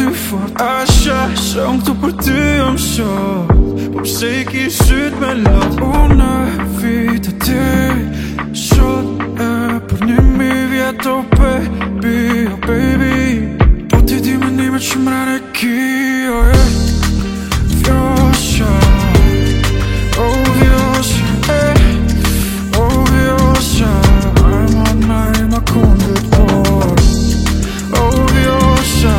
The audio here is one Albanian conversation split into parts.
fort Asha, se unë këtu për ty jam shoh Po pse I ki syt me lot Unë vite ty Shot e për 1000 vjet oh baby Po ti di mendimet që mrene ki oh yeah Vjosha Oh vjosha Oh vjosha Ajma kundit por Oh vjosha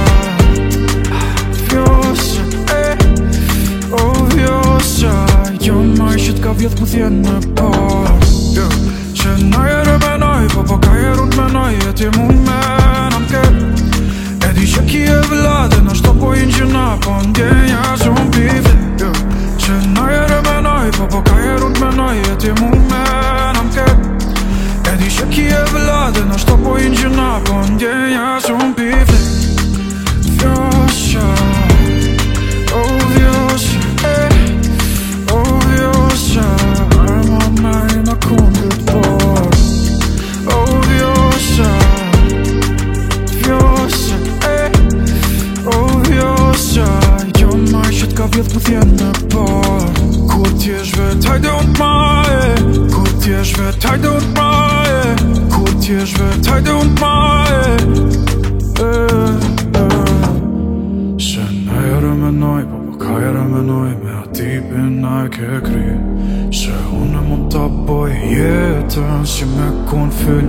Vjosha Oh vjosha Jo maj që t'ka vjet ku thjen në por Që na jere menoj po ka jeru t'menoj E ti mu menam ket E di që ki e vlade në shto po inë gjëna Po ndjenja shumë pifte Që na jere menoj po ka jeru t'menoj E ti mu menam ket E di që ki e vlade në shto po inë gjëna Po ndjenja shumë pifte Vjosha Oh vjosha Oh vjosha Ajma kundit por Oh vjosha Vjosha Oh vjosha Jo maj që t'ka vjet ku thjen në por Ku t'jesh vet, hajde unë t'maje Ku t'jesh vet, hajde unë t'maje Ku t'jesh vet, hajde unë t'maje Se në jere menoj, po ka jere menoj Me atipin na e ke kry Se unë mund t'a boj jetën Si me kun fyll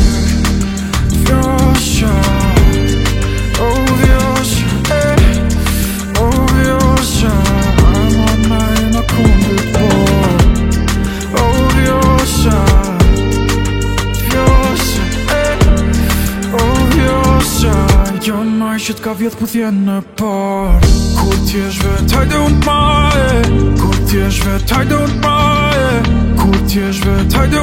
Vjosha Oh vjosha Oh vjosha Ajma kundit por Oh vjosha Vjosha Oh vjosha Jo maj që t'ka vjet ku thjen në por Ku t'jesh vet, hajde unë t'maje Ku t'jesh vet, hajde unë t'maje Ku t'jesh vet, hajde